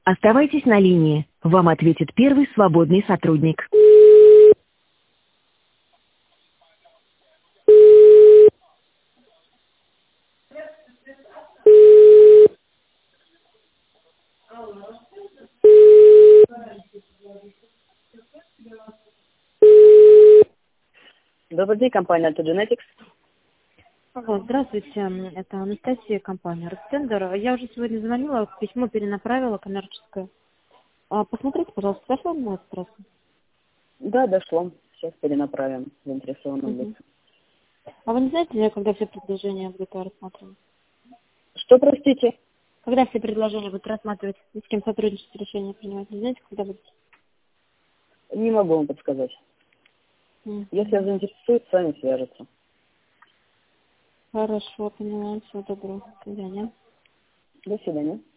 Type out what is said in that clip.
Оставайтесь на линии. Вам ответит первый свободный сотрудник. Добрый день, компания Autogenetics. Алло, здравствуйте, это Анастасия, компания Ростендер. Я уже сегодня звонила, письмо перенаправила коммерческое. Посмотрите, пожалуйста, дошло на этот раз? Да, дошло. Сейчас перенаправим заинтересованным Мгм. лицам. А вы не знаете, когда все предложения будут рассматривать? Что, простите? Когда все предложения будут рассматривать, и с кем сотрудничать, решение принимать? Не знаете, когда будет? Не могу вам подсказать. Если Мгм. заинтересует, с вами свяжется. Хорошо, поняла, всего доброго, до свидания. До свидания.